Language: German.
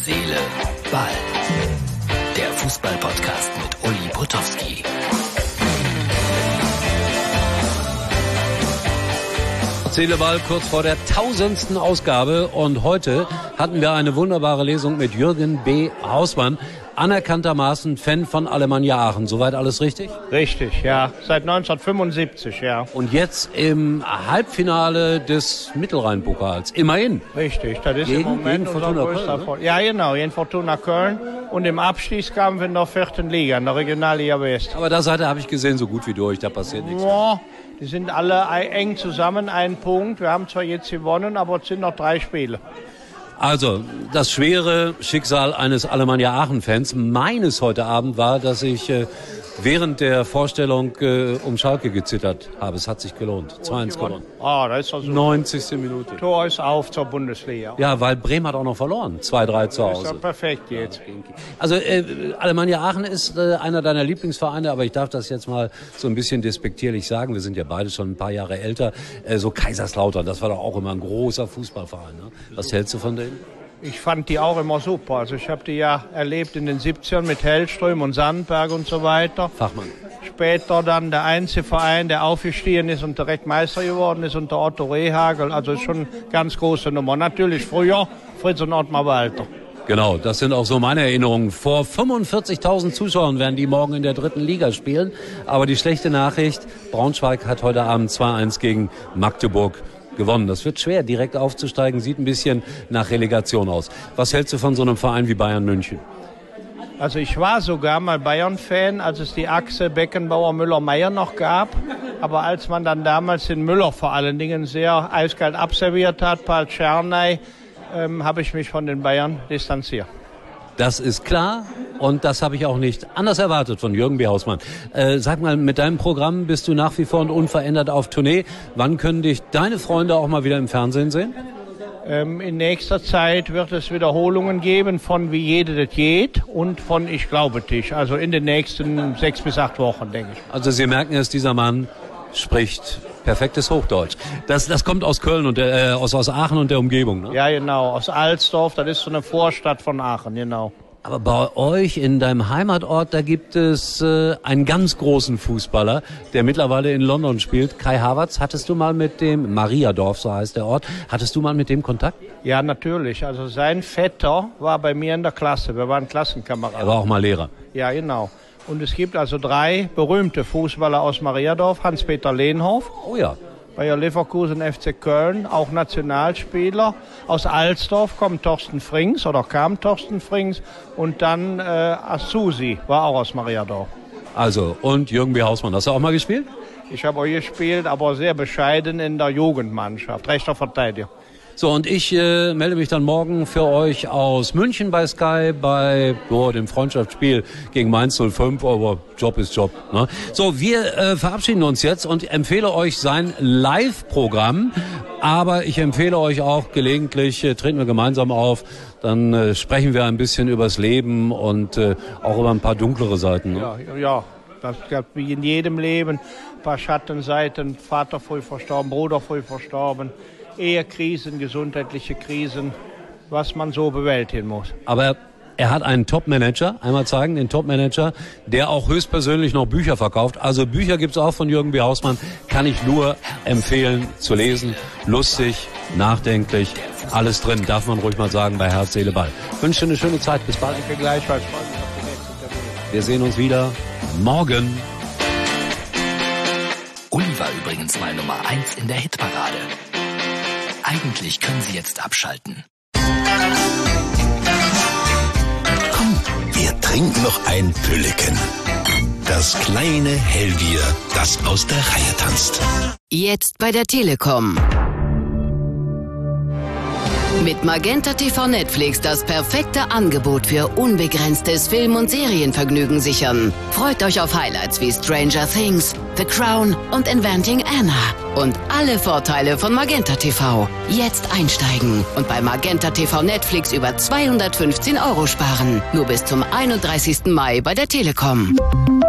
Seele, Ball. Der Fußball-Podcast mit Uli Potowski. Seele, Ball, kurz vor der 1000. Ausgabe. Und heute hatten wir eine wunderbare Lesung mit Jürgen B. Hausmann. Anerkanntermaßen Fan von Alemannia Aachen. Soweit alles richtig? Richtig, ja. Seit 1975, ja. Und jetzt im Halbfinale des Mittelrhein-Pokals. Immerhin. Richtig, das ist im Moment unser größter Erfolg. Ja, genau, gegen Fortuna Köln. Und im Abstiegskampf in der 4. Liga, in der Regionalliga West. Aber da seid ihr, habe ich gesehen, so gut wie durch. Da passiert nichts. Ja, die sind alle eng zusammen, ein Punkt. Wir haben zwar jetzt gewonnen, aber es sind noch 3 Spiele. Also, das schwere Schicksal eines Alemannia Aachen-Fans meines heute Abend war, dass ich während der Vorstellung um Schalke gezittert habe. Es hat sich gelohnt. 2-1 gewonnen. Ah, da ist also 90. Minute. Tor ist auf zur Bundesliga. Ja, weil Bremen hat auch noch verloren. 2-3 zu Hause. Ist ja perfekt jetzt. Also Alemannia Aachen ist einer deiner Lieblingsvereine, aber ich darf das jetzt mal so ein bisschen despektierlich sagen. Wir sind ja beide schon ein paar Jahre älter. So Kaiserslautern, das war doch auch immer ein großer Fußballverein. Ne? Was hältst du von denen? Ich fand die auch immer super. Also ich habe die ja erlebt in den 70ern mit Hellström und Sandberg und so weiter. Fachmann. Später dann der einzige Verein, der aufgestiegen ist und direkt Meister geworden ist unter Otto Rehhagel. Also ist schon eine ganz große Nummer. Natürlich früher Fritz und Ottmar Walter. Genau, das sind auch so meine Erinnerungen. Vor 45.000 Zuschauern werden die morgen in der 3. Liga spielen. Aber die schlechte Nachricht, Braunschweig hat heute Abend 2-1 gegen Magdeburg gewonnen. Das wird schwer, direkt aufzusteigen, sieht ein bisschen nach Relegation aus. Was hältst du von so einem Verein wie Bayern München? Also ich war sogar mal Bayern-Fan, als es die Achse Beckenbauer-Müller-Meyer noch gab. Aber als man dann damals den Müller vor allen Dingen sehr eiskalt abserviert hat, Paul Czernay, habe ich mich von den Bayern distanziert. Das ist klar und das habe ich auch nicht anders erwartet von Jürgen B. Hausmann. Sag mal, mit deinem Programm bist du nach wie vor und unverändert auf Tournee. Wann können dich deine Freunde auch mal wieder im Fernsehen sehen? In nächster Zeit wird es Wiederholungen geben von Wie jede das geht und von Ich glaube dich. Also in den nächsten 6 bis 8 Wochen, denke ich. Also Sie merken es, dieser Mann spricht perfektes Hochdeutsch. Das kommt aus Köln und aus Aachen und der Umgebung, ne? Ja, genau. Aus Alsdorf, das ist so eine Vorstadt von Aachen, genau. Aber bei euch in deinem Heimatort, da gibt es einen ganz großen Fußballer, der mittlerweile in London spielt, Kai Havertz. Hattest du mal mit dem, Mariadorf, so heißt der Ort, hattest du mal mit dem Kontakt? Ja, natürlich. Also sein Vetter war bei mir in der Klasse. Wir waren Klassenkameraden. Er war auch mal Lehrer. Ja, genau. Und es gibt also 3 berühmte Fußballer aus Mariadorf. Hans-Peter Lehnhoff. Oh ja. Bayer Leverkusen, FC Köln, auch Nationalspieler. Aus Alsdorf kommt Thorsten Frings oder kam Thorsten Frings. Und dann Asusi war auch aus Mariadorf. Also, und Jürgen B. Hausmann, hast du auch mal gespielt? Ich habe auch gespielt, aber sehr bescheiden in der Jugendmannschaft. Rechter Verteidiger. So, und ich melde mich dann morgen für euch aus München bei Sky bei dem Freundschaftsspiel gegen Mainz 05, aber Job ist Job. Ne? So, wir verabschieden uns jetzt und empfehle euch sein Live-Programm, aber ich empfehle euch auch gelegentlich, treten wir gemeinsam auf, dann sprechen wir ein bisschen übers Leben und auch über ein paar dunklere Seiten. Ne? Ja. Das gab wie in jedem Leben ein paar Schattenseiten. Vater früh verstorben, Bruder früh verstorben. Ehekrisen, gesundheitliche Krisen, was man so bewältigen muss. Aber er hat einen Top-Manager, einmal zeigen, den Top-Manager, der auch höchstpersönlich noch Bücher verkauft. Also Bücher gibt's auch von Jürgen B. Hausmann, kann ich nur empfehlen zu lesen. Lustig, nachdenklich, alles drin, darf man ruhig mal sagen, bei Herz, Seele, Ball. Ich wünsche dir eine schöne Zeit, bis bald. Danke gleichfalls. Wir sehen uns wieder morgen. Uli war übrigens mal Nummer 1 in der Hitparade. Eigentlich können Sie jetzt abschalten. Komm, wir trinken noch ein Pülleken. Das kleine Hellbier, das aus der Reihe tanzt. Jetzt bei der Telekom. Mit Magenta TV Netflix das perfekte Angebot für unbegrenztes Film- und Serienvergnügen sichern. Freut euch auf Highlights wie Stranger Things, The Crown und Inventing Anna. Und alle Vorteile von Magenta TV. Jetzt einsteigen und bei Magenta TV Netflix über 215 € sparen. Nur bis zum 31. Mai bei der Telekom.